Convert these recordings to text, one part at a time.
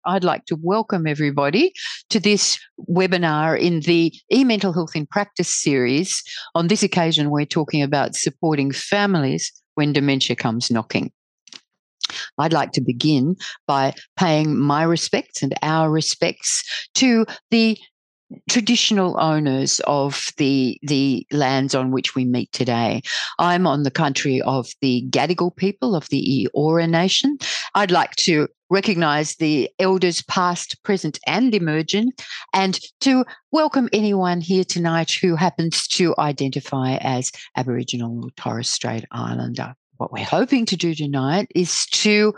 I'd like to welcome everybody to this webinar in the eMental Health in Practice series. On this occasion, we're talking about supporting families when dementia comes knocking. I'd like to begin by paying my respects and our respects to the traditional owners of the lands on which we meet today. I'm on the country of the Gadigal people of the Eora Nation. I'd like to recognise the elders past, present and emerging, and to welcome anyone here tonight who happens to identify as Aboriginal or Torres Strait Islander. What we're hoping to do tonight is to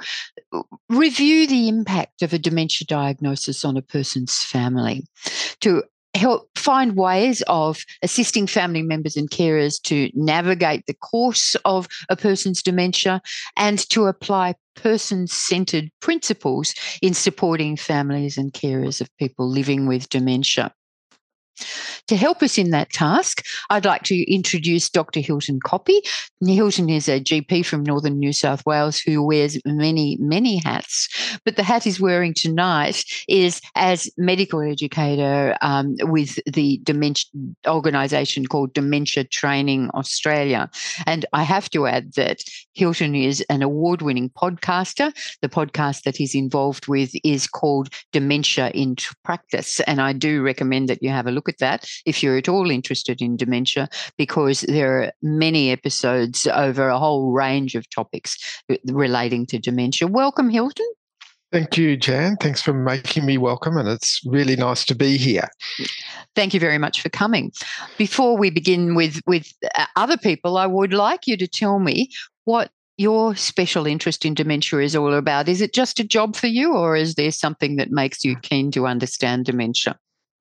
review the impact of a dementia diagnosis on a person's family, to help find ways of assisting family members and carers to navigate the course of a person's dementia, and to apply person-centred principles in supporting families and carers of people living with dementia. To help us in that task, I'd like to introduce Dr. Hilton Koppe. Hilton is a GP from Northern New South Wales who wears many, many hats. But the hat he's wearing tonight is as medical educator with the dementia organisation called Dementia Training Australia. And I have to add that Hilton is an award-winning podcaster. The podcast that he's involved with is called Dementia in Practice. And I do recommend that you have a look at that if you're at all interested in dementia, because there are many episodes over a whole range of topics relating to dementia. Welcome, Hilton. Thank you, Jan. Thanks for making me welcome, and it's really nice to be here. Thank you very much for coming. Before we begin with other people, I would like you to tell me what your special interest in dementia is all about. Is it just a job for you, or is there something that makes you keen to understand dementia?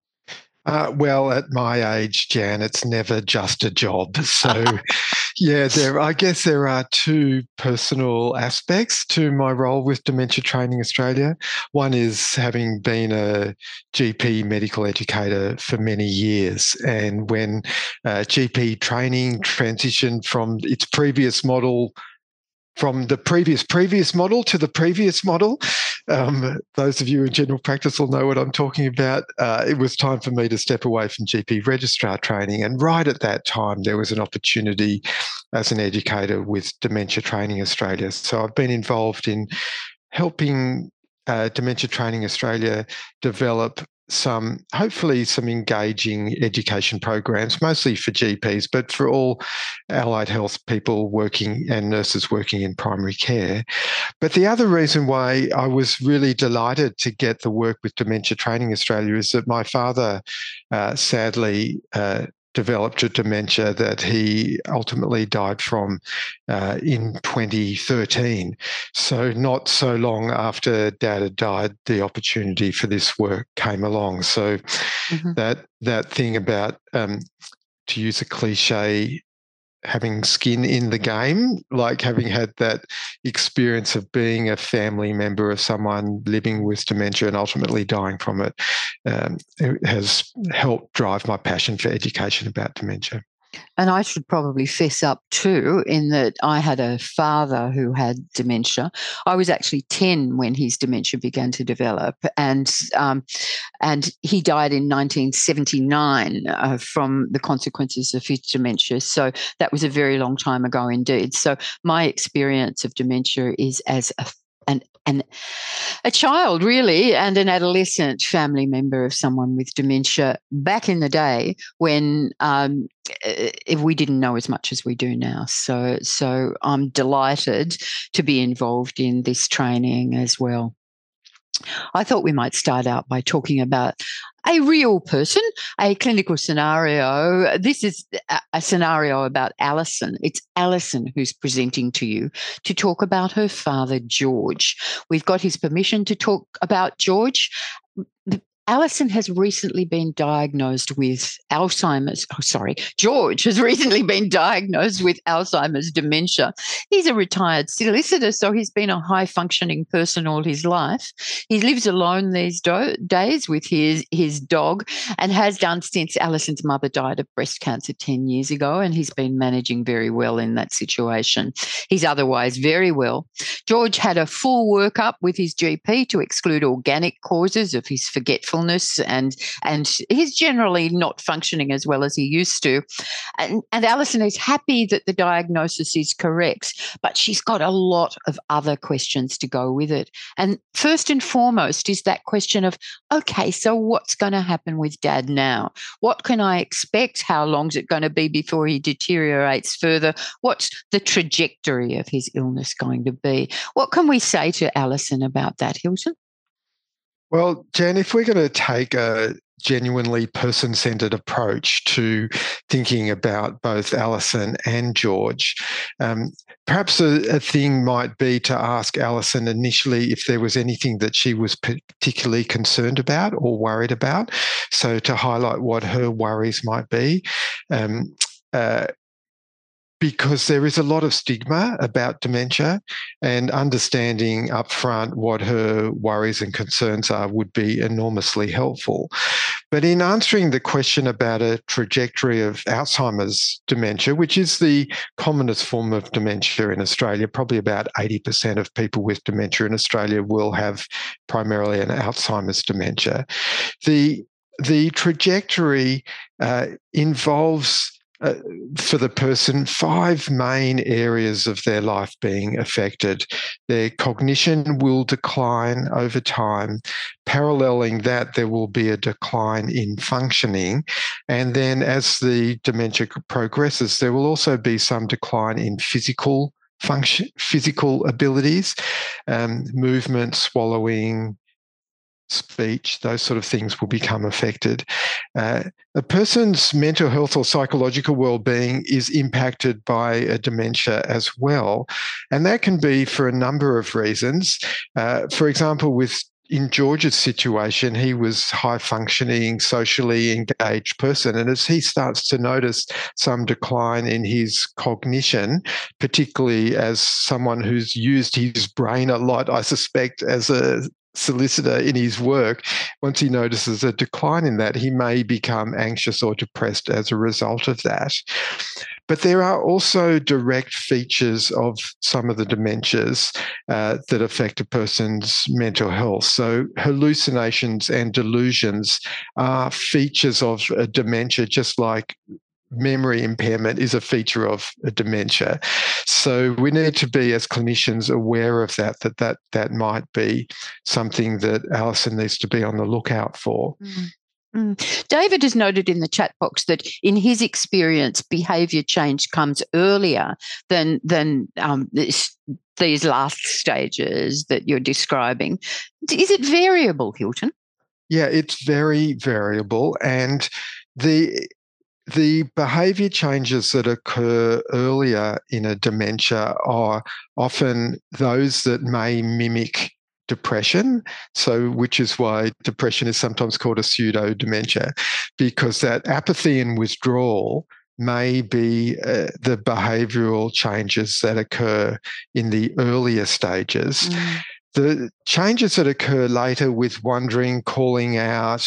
Well, at my age, Jan, it's never just a job. So, yeah, I guess there are two personal aspects to my role with Dementia Training Australia. One is having been a GP medical educator for many years. And when GP training transitioned from its previous model, from the previous model to the previous model. Those of you in general practice will know what I'm talking about. It was time for me to step away from GP registrar training. And right at that time, there was an opportunity as an educator with Dementia Training Australia. So I've been involved in helping Dementia Training Australia develop hopefully some engaging education programs, mostly for GPs, but for all allied health people working and nurses working in primary care. But the other reason why I was really delighted to get the work with Dementia Training Australia is that my father sadly developed a dementia that he ultimately died from in 2013. So not so long after Dad had died, the opportunity for this work came along. So that thing about, to use a cliche, having skin in the game, like having had that experience of being a family member of someone living with dementia and ultimately dying from it, it has helped drive my passion for education about dementia. And I should probably fess up too, in that I had a father who had dementia. I was actually 10 when his dementia began to develop, and he died in 1979 from the consequences of his dementia. So that was a very long time ago indeed. So my experience of dementia is as a child, really, and an adolescent family member of someone with dementia back in the day when we didn't know as much as we do now. So I'm delighted to be involved in this training as well. I thought we might start out by talking about a real person, a clinical scenario. This is a scenario about Alison. It's Alison who's presenting to you to talk about her father, George. We've got his permission to talk about George. Alison has recently been diagnosed with Alzheimer's. Oh, sorry. George has recently been diagnosed with Alzheimer's dementia. He's a retired solicitor, so he's been a high functioning person all his life. He lives alone these days with his dog and has done since Alison's mother died of breast cancer 10 years ago, and he's been managing very well in that situation. He's otherwise very well. George had a full workup with his GP to exclude organic causes of his forgetfulness, and he's generally not functioning as well as he used to. And Alison is happy that the diagnosis is correct, but she's got a lot of other questions to go with it. And first and foremost is that question of, okay, so what's going to happen with Dad now? What can I expect? How long is it going to be before he deteriorates further? What's the trajectory of his illness going to be? What can we say to Alison about that, Hilton? Well, Jan, if we're going to take a genuinely person-centred approach to thinking about both Alison and George, perhaps a thing might be to ask Alison initially if there was anything that she was particularly concerned about or worried about. So to highlight what her worries might be. Because there is a lot of stigma about dementia, and understanding upfront what her worries and concerns are would be enormously helpful. But in answering the question about a trajectory of Alzheimer's dementia, which is the commonest form of dementia in Australia, probably about 80% of people with dementia in Australia will have primarily an Alzheimer's dementia. The trajectory involves for the person, 5 main areas of their life being affected. Their cognition will decline over time. Paralleling that, there will be a decline in functioning. And then as the dementia progresses, there will also be some decline in physical function, physical abilities, movement, swallowing, speech, those sort of things will become affected. A person's mental health or psychological well-being is impacted by a dementia as well. And that can be for a number of reasons. For example, in George's situation, he was high-functioning, socially engaged person. And as he starts to notice some decline in his cognition, particularly as someone who's used his brain a lot, I suspect, as a solicitor in his work, once he notices a decline in that, he may become anxious or depressed as a result of that. But there are also direct features of some of the dementias that affect a person's mental health. So hallucinations and delusions are features of a dementia, just like memory impairment is a feature of a dementia. So we need to be, as clinicians, aware of that might be something that Alison needs to be on the lookout for. David has noted in the chat box that in his experience, behaviour change comes earlier than these last stages that you're describing. Is it variable, Hilton? Yeah, it's very variable, and the behaviour changes that occur earlier in a dementia are often those that may mimic depression, which is why depression is sometimes called a pseudo-dementia, because that apathy and withdrawal may be the behavioural changes that occur in the earlier stages. The changes that occur later with wandering, calling out,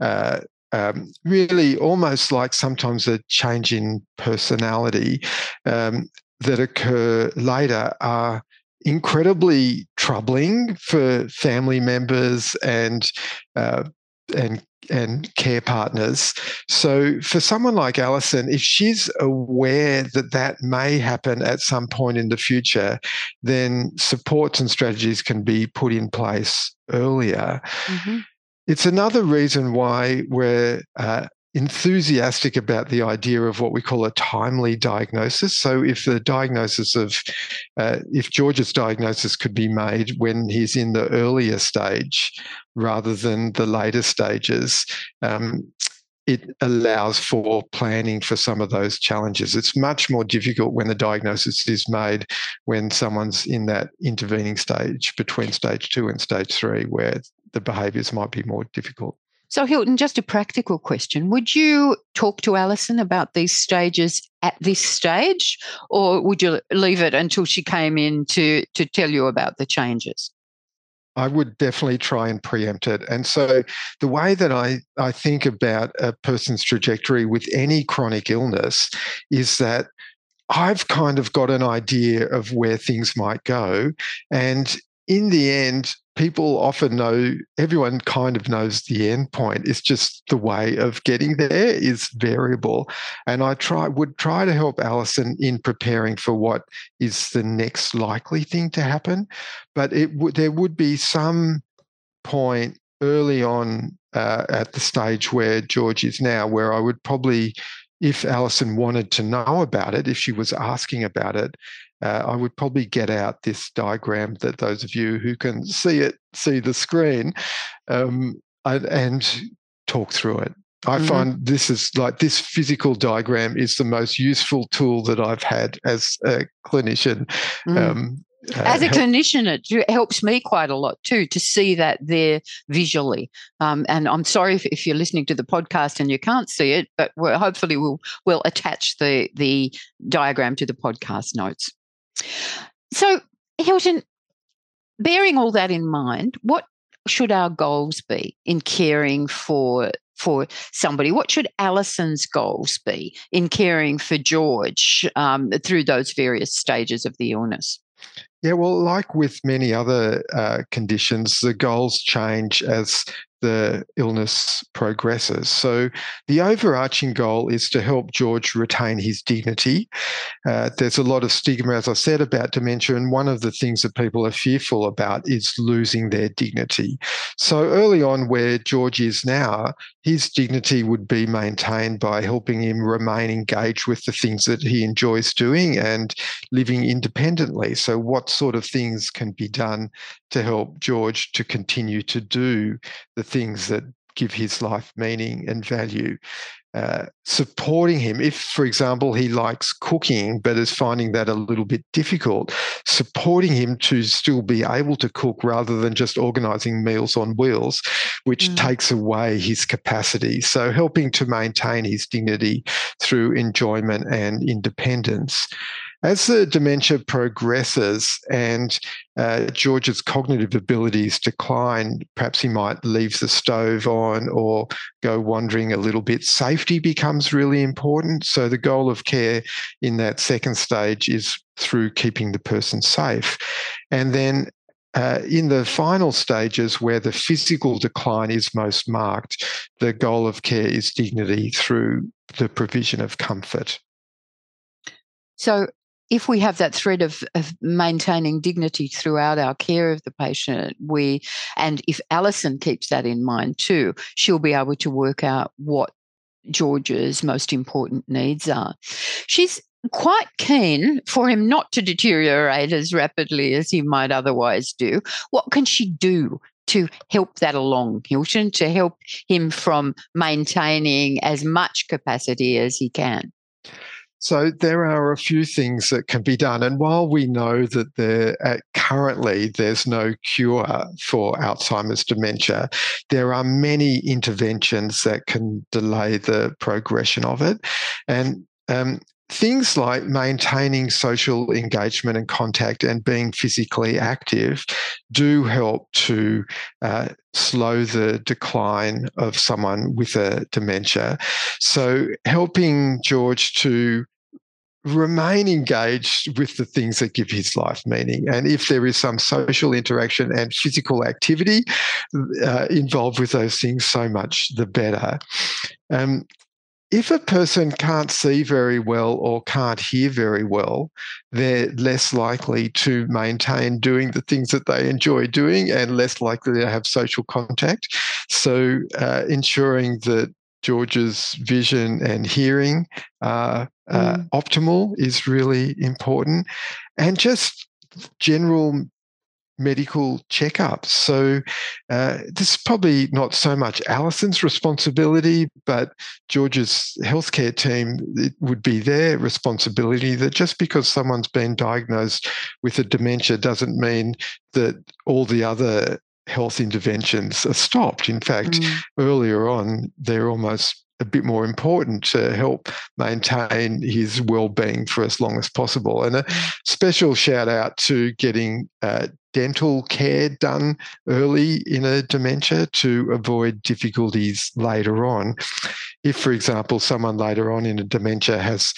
really almost like sometimes a change in personality that occur later are incredibly troubling for family members and care partners. So for someone like Alison, if she's aware that that may happen at some point in the future, then supports and strategies can be put in place earlier. It's another reason why we're enthusiastic about the idea of what we call a timely diagnosis. So if George's diagnosis could be made when he's in the earlier stage rather than the later stages, it allows for planning for some of those challenges. It's much more difficult when the diagnosis is made when someone's in that intervening stage between stage 2 and stage 3, where the behaviours might be more difficult. So, Hilton, just a practical question. Would you talk to Alison about these stages at this stage, or would you leave it until she came in to tell you about the changes? I would definitely try and preempt it. And so the way that I think about a person's trajectory with any chronic illness is that I've kind of got an idea of where things might go. And in the end, people often know, everyone kind of knows the end point. It's just the way of getting there is variable. And I would try to help Alison in preparing for what is the next likely thing to happen. But there would be some point early on at the stage where George is now, where I would probably, if Alison wanted to know about it, if she was asking about it, I would probably get out this diagram that those of you who can see the screen, and talk through it. I find this physical diagram is the most useful tool that I've had as a clinician. As a clinician, it helps me quite a lot too to see that there visually. And I'm sorry if you're listening to the podcast and you can't see it, but hopefully we'll attach the diagram to the podcast notes. So, Hilton, bearing all that in mind, what should our goals be in caring for somebody? What should Alison's goals be in caring for George through those various stages of the illness? Yeah, well, like with many other conditions, the goals change as the illness progresses. So the overarching goal is to help George retain his dignity. There's a lot of stigma, as I said, about dementia, and one of the things that people are fearful about is losing their dignity. So early on, where George is now, his dignity would be maintained by helping him remain engaged with the things that he enjoys doing and living independently. So what sort of things can be done to help George to continue to do the things that give his life meaning and value? Supporting him, if, for example, he likes cooking but is finding that a little bit difficult, supporting him to still be able to cook rather than just organising meals on wheels, which takes away his capacity. So helping to maintain his dignity through enjoyment and independence. As the dementia progresses and George's cognitive abilities decline, perhaps he might leave the stove on or go wandering a little bit. Safety becomes really important. So the goal of care in that second stage is through keeping the person safe. And then in the final stages where the physical decline is most marked, the goal of care is dignity through the provision of comfort. So if we have that thread of maintaining dignity throughout our care of the patient, and if Alison keeps that in mind too, she'll be able to work out what George's most important needs are. She's quite keen for him not to deteriorate as rapidly as he might otherwise do. What can she do to help that along, Hilton, to help him from maintaining as much capacity as he can? So there are a few things that can be done. And while we know that currently there's no cure for Alzheimer's dementia, there are many interventions that can delay the progression of it. And things like maintaining social engagement and contact and being physically active do help to slow the decline of someone with a dementia. So helping George to remain engaged with the things that give his life meaning. And if there is some social interaction and physical activity involved with those things, so much the better. If a person can't see very well or can't hear very well, they're less likely to maintain doing the things that they enjoy doing and less likely to have social contact. So ensuring that George's vision and hearing are optimal is really important. And just general medical checkups. So this is probably not so much Alison's responsibility, but George's healthcare team, it would be their responsibility that just because someone's been diagnosed with a dementia doesn't mean that all the other health interventions are stopped. In fact, earlier on, they're almost a bit more important to help maintain his well-being for as long as possible. And a special shout out to getting dental care done early in a dementia to avoid difficulties later on. If, for example, someone later on in a dementia has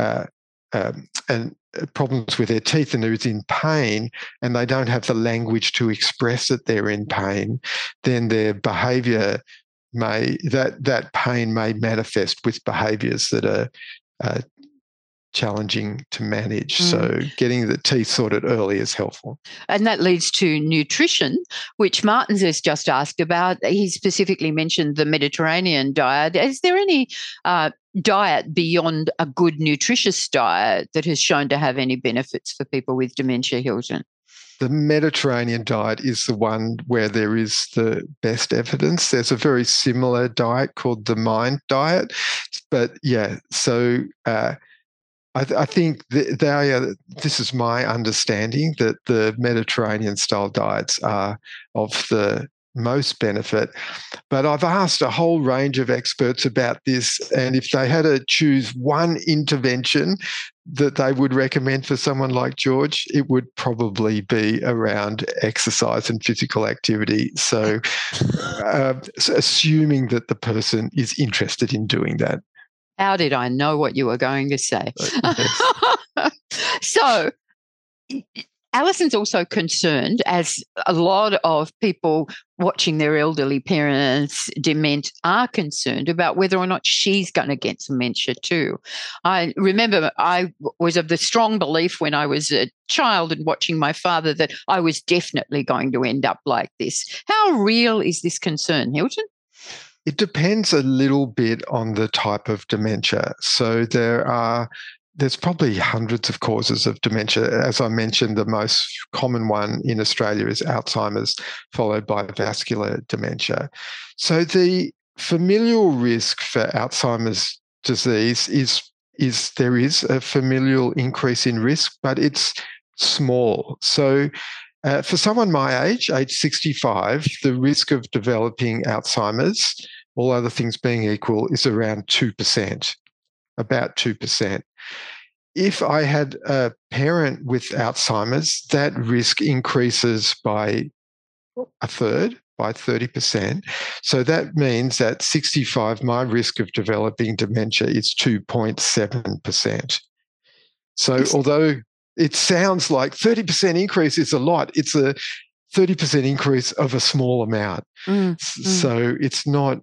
problems with their teeth and is in pain and they don't have the language to express that they're in pain, then their behaviour that pain may manifest with behaviours that are challenging to manage. So getting the teeth sorted early is helpful. And that leads to nutrition, which Martin's has just asked about. He specifically mentioned the Mediterranean diet. Is there any diet beyond a good nutritious diet that has shown to have any benefits for people with dementia, Hilton? The Mediterranean diet is the one where there is the best evidence. There's a very similar diet called the MIND diet. But yeah, so I think this is my understanding, that the Mediterranean style diets are of the most benefit. But I've asked a whole range of experts about this, and if they had to choose one intervention that they would recommend for someone like George, it would probably be around exercise and physical activity. So assuming that the person is interested in doing that. How did I know what you were going to say? Yes. So Alison's also concerned, as a lot of people watching their elderly parents dement are concerned, about whether or not she's going to get dementia too. I remember I was of the strong belief when I was a child and watching my father that I was definitely going to end up like this. How real is this concern, Hilton? It depends a little bit on the type of dementia. So there's probably hundreds of causes of dementia. As I mentioned, the most common one in Australia is Alzheimer's, followed by vascular dementia. So the familial risk for Alzheimer's disease is there is a familial increase in risk, but it's small. So for someone my age 65, the risk of developing Alzheimer's, all other things being equal, is around 2%, about 2%. If I had a parent with Alzheimer's, that risk increases by a third, by 30%. So that means at 65, my risk of developing dementia is 2.7%. So although it sounds like 30% increase is a lot, it's a 30% increase of a small amount. So it's not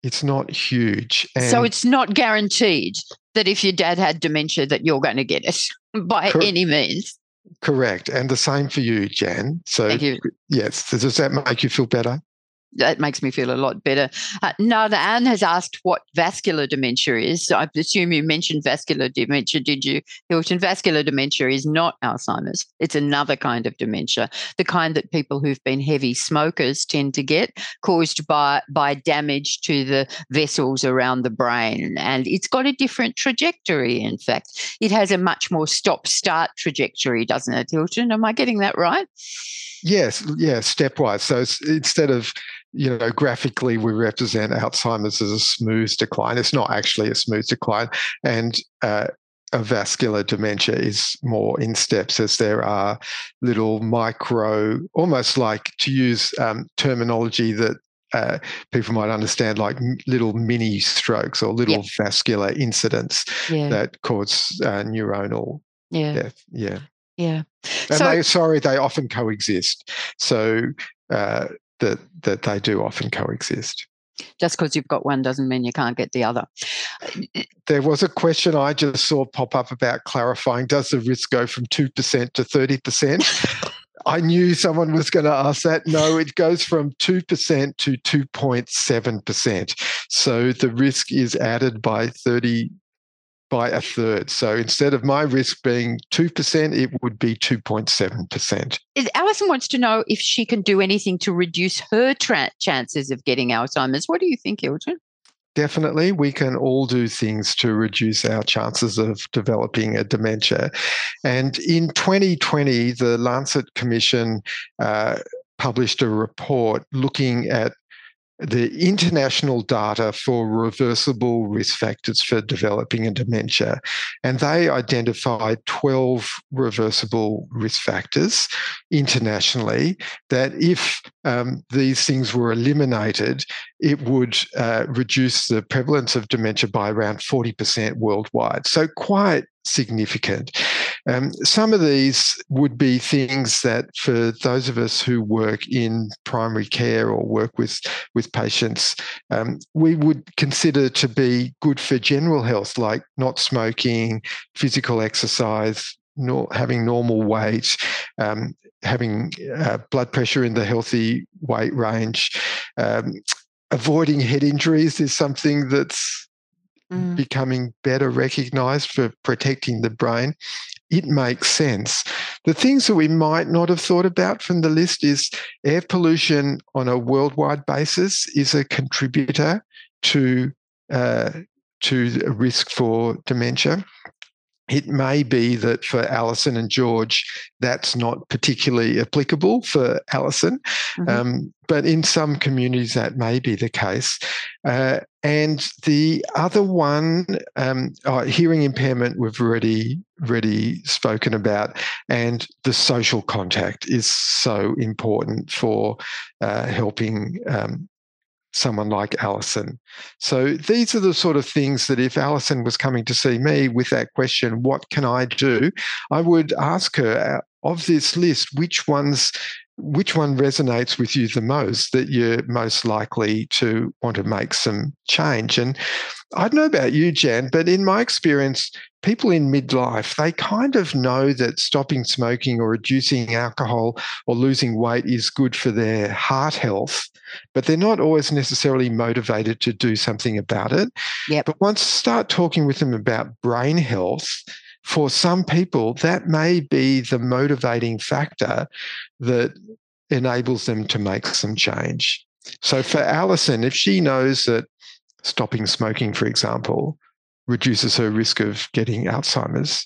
huge. And so it's not guaranteed that if your dad had dementia that you're going to get it by any means. Correct. And the same for you, Jan. So thank you. Yes. Does that make you feel better? That makes me feel a lot better. Nada Ann has asked what vascular dementia is. I assume you mentioned vascular dementia, did you, Hilton? Vascular dementia is not Alzheimer's. It's another kind of dementia, the kind that people who've been heavy smokers tend to get, caused by damage to the vessels around the brain. And it's got a different trajectory, in fact. It has a much more stop-start trajectory, doesn't it, Hilton? Am I getting that right? Yes, stepwise. So instead of, graphically we represent Alzheimer's as a smooth decline. It's not actually a smooth decline. And a vascular dementia is more in steps, as there are little micro, almost like, to use terminology that people might understand, like little mini strokes or little vascular incidents that cause neuronal death. Yeah. Yeah. And they often coexist. So that they do often coexist. Just because you've got one doesn't mean you can't get the other. There was a question I just saw pop up about clarifying, does the risk go from 2% to 30%? I knew someone was going to ask that. No, it goes from 2% to 2.7%. So the risk is added by a third. So instead of my risk being 2%, it would be 2.7%. Alison wants to know if she can do anything to reduce her chances of getting Alzheimer's. What do you think, Hilton? Definitely. We can all do things to reduce our chances of developing a dementia. And in 2020, the Lancet Commission published a report looking at the international data for reversible risk factors for developing a dementia. And they identified 12 reversible risk factors internationally that if these things were eliminated, it would reduce the prevalence of dementia by around 40% worldwide. So quite significant. Some of these would be things that for those of us who work in primary care or work with patients, we would consider to be good for general health, like not smoking, physical exercise, having normal weight, having blood pressure in the healthy weight range. Avoiding head injuries is something that's becoming better recognised for protecting the brain. It makes sense. The things that we might not have thought about from the list is air pollution on a worldwide basis is a contributor to the risk for dementia. It may be that for Alison and George, that's not particularly applicable for Alison, but in some communities that may be the case. And the other one, hearing impairment, we've already spoken about, and the social contact is so important for helping someone like Alison. So these are the sort of things that if Alison was coming to see me with that question, what can I do? I would ask her, of this list, which one resonates with you the most, that you're most likely to want to make some change? And I don't know about you, Jan, but in my experience, people in midlife, they kind of know that stopping smoking or reducing alcohol or losing weight is good for their heart health, but they're not always necessarily motivated to do something about it. Yep. But once you start talking with them about brain health, for some people, that may be the motivating factor that enables them to make some change. So for Alison, if she knows that stopping smoking, for example, reduces her risk of getting Alzheimer's,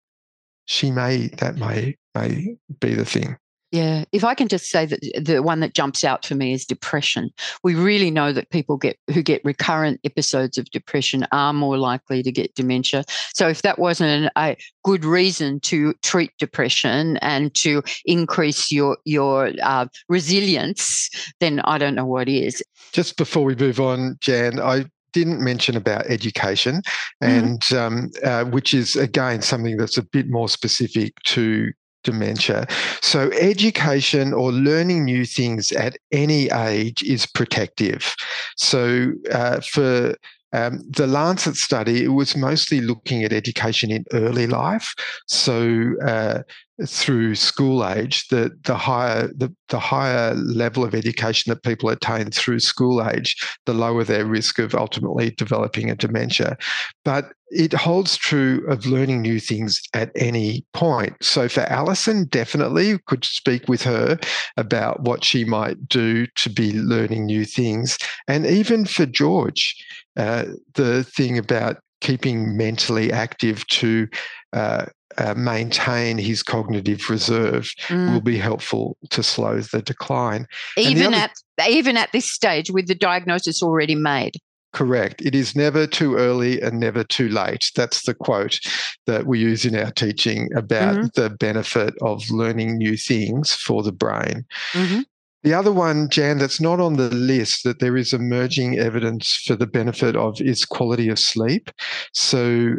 that may be the thing. Yeah. If I can just say that the one that jumps out for me is depression. We really know that people who get recurrent episodes of depression are more likely to get dementia. So if that wasn't a good reason to treat depression and to increase your resilience, then I don't know what is. Just before we move on, Jan, I didn't mention about education, and which is, again, something that's a bit more specific to dementia. So education or learning new things at any age is protective. So for the Lancet study, it was mostly looking at education in early life. So through school age, the higher level of education that people attain through school age, the lower their risk of ultimately developing a dementia. But it holds true of learning new things at any point. So for Alison, definitely could speak with her about what she might do to be learning new things. And even for George, the thing about keeping mentally active to maintain his cognitive reserve will be helpful to slow the decline. Even at this stage with the diagnosis already made. Correct. It is never too early and never too late. That's the quote that we use in our teaching about the benefit of learning new things for the brain. The other one, Jan, that's not on the list that there is emerging evidence for the benefit of is quality of sleep. So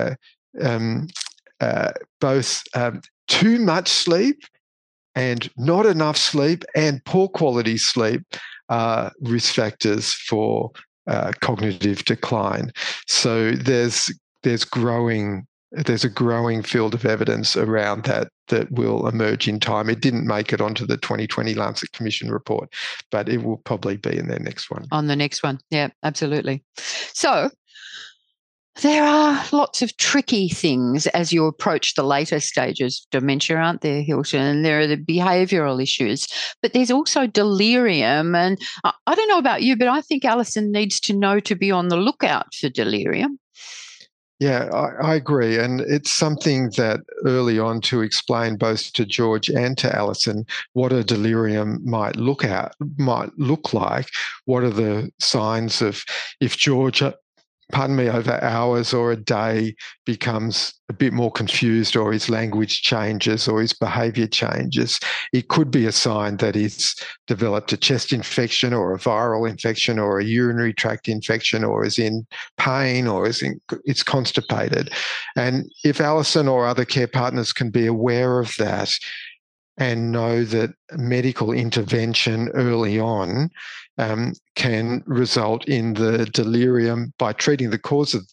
both too much sleep and not enough sleep and poor quality sleep are risk factors for cognitive decline. So there's a growing field of evidence around that will emerge in time. It didn't make it onto the 2020 Lancet Commission report, but it will probably be in their next one. On the next one. Yeah, absolutely. So there are lots of tricky things as you approach the later stages of dementia, aren't there, Hilton? There are the behavioural issues, but there's also delirium. And I don't know about you, but I think Alison needs to know to be on the lookout for delirium. Yeah, I agree. And it's something that early on to explain both to George and to Alison what a delirium might look like. What are the signs of if George, pardon me, over hours or a day becomes a bit more confused, or his language changes or his behavior changes, it could be a sign that he's developed a chest infection or a viral infection or a urinary tract infection, or is in pain, or it's constipated. And if Alison or other care partners can be aware of that and know that medical intervention early on can result in the delirium by treating the cause of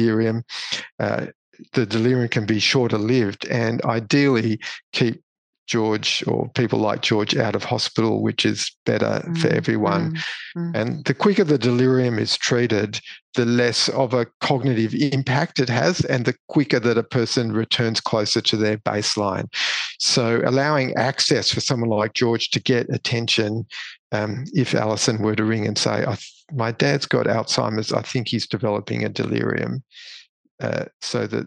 the delirium can be shorter lived, and ideally keep George or people like George out of hospital, which is better for everyone. And the quicker the delirium is treated, the less of a cognitive impact it has, and the quicker that a person returns closer to their baseline. So allowing access for someone like George to get attention, if Alison were to ring and say, my dad's got Alzheimer's, I think he's developing a delirium. So that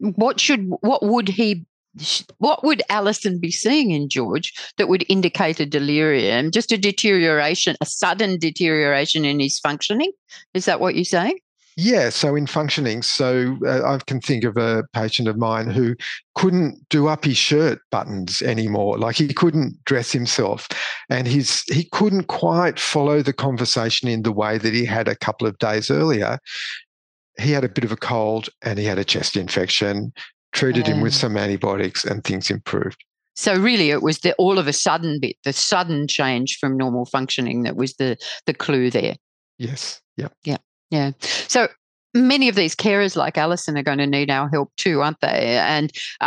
what would Alison be seeing in George that would indicate a delirium? Just a sudden deterioration in his functioning? Is that what you're saying? Yeah, so in functioning, I can think of a patient of mine who couldn't do up his shirt buttons anymore. Like, he couldn't dress himself, and he couldn't quite follow the conversation in the way that he had a couple of days earlier. He had a bit of a cold and he had a chest infection, treated him with some antibiotics, and things improved. So really it was the all of a sudden bit, the sudden change from normal functioning that was the clue there. Yes. Yep. Yeah. So many of these carers like Alison are going to need our help too, aren't they? And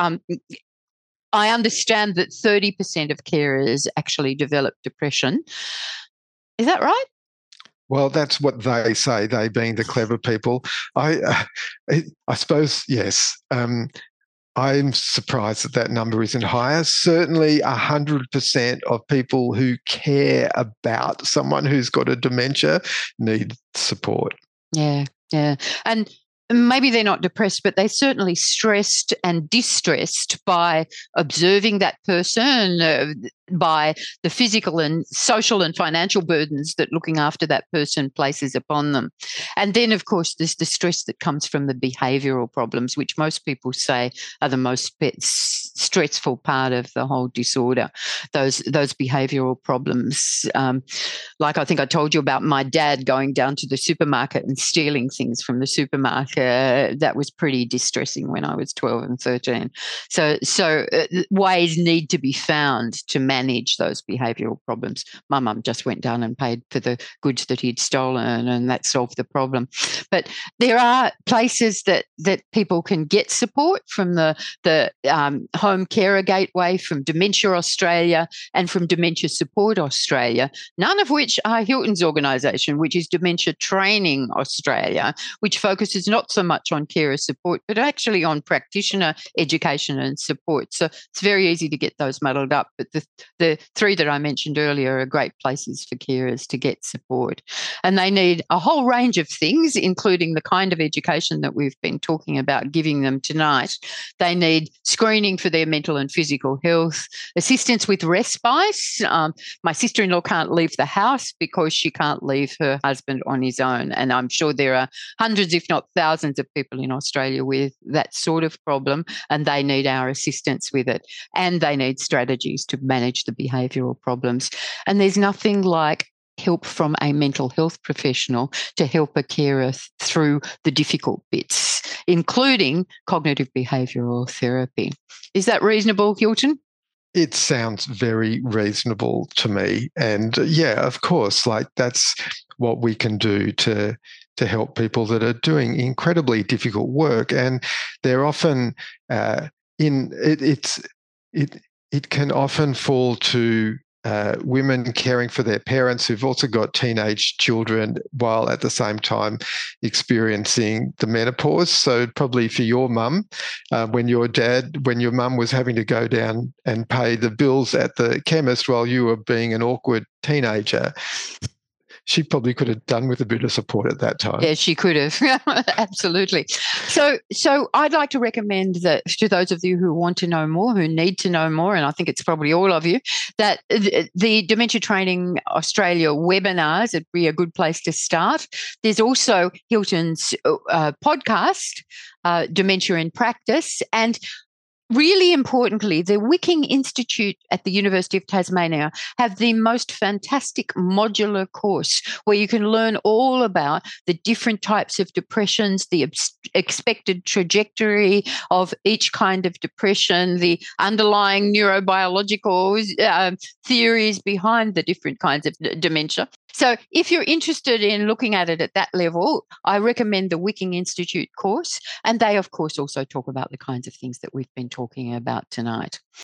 I understand that 30% of carers actually develop depression. Is that right? Well, that's what they say, they being the clever people. I suppose, yes. I'm surprised that number isn't higher. Certainly 100% of people who care about someone who's got a dementia need support. Yeah. And maybe they're not depressed, but they're certainly stressed and distressed by observing that person, by the physical and social and financial burdens that looking after that person places upon them. And then, of course, there's the stress that comes from the behavioural problems, which most people say are the most stressful part of the whole disorder, those behavioural problems. Like I think I told you about my dad going down to the supermarket and stealing things from the supermarket. That was pretty distressing when I was 12 and 13. So ways need to be found to manage those behavioural problems. My mum just went down and paid for the goods that he'd stolen, and that solved the problem. But there are places that people can get support from the Home Carer Gateway, from Dementia Australia, and from Dementia Support Australia, none of which are Hilton's organisation, which is Dementia Training Australia, which focuses not so much on carer support, but actually on practitioner education and support. So it's very easy to get those muddled up. But the three that I mentioned earlier are great places for carers to get support. And they need a whole range of things, including the kind of education that we've been talking about giving them tonight. They need screening for their mental and physical health, assistance with respite. My sister-in-law can't leave the house because she can't leave her husband on his own. And I'm sure there are hundreds, if not thousands, of people in Australia with that sort of problem, and they need our assistance with it. And they need strategies to manage the behavioural problems. And there's nothing like help from a mental health professional to help a carer through the difficult bits, including cognitive behavioural therapy. Is that reasonable, Hilton? It sounds very reasonable to me. And yeah, of course, like that's what we can do to help people that are doing incredibly difficult work. And they're often it can often fall to women caring for their parents who've also got teenage children while at the same time experiencing the menopause. So probably for your mum, when your mum was having to go down and pay the bills at the chemist while you were being an awkward teenager, She probably could have done with a bit of support at that time. Yeah, she could have. Absolutely. So I'd like to recommend that to those of you who want to know more, who need to know more, and I think it's probably all of you, that the Dementia Training Australia webinars would be a good place to start. There's also Hilton's podcast, Dementia in Practice, and really importantly, the Wicking Institute at the University of Tasmania have the most fantastic modular course where you can learn all about the different types of depressions, the expected trajectory of each kind of depression, the underlying neurobiological theories behind the different kinds of dementia. So if you're interested in looking at it at that level, I recommend the Wicking Institute course. And they, of course, also talk about the kinds of things that we've been talking about tonight.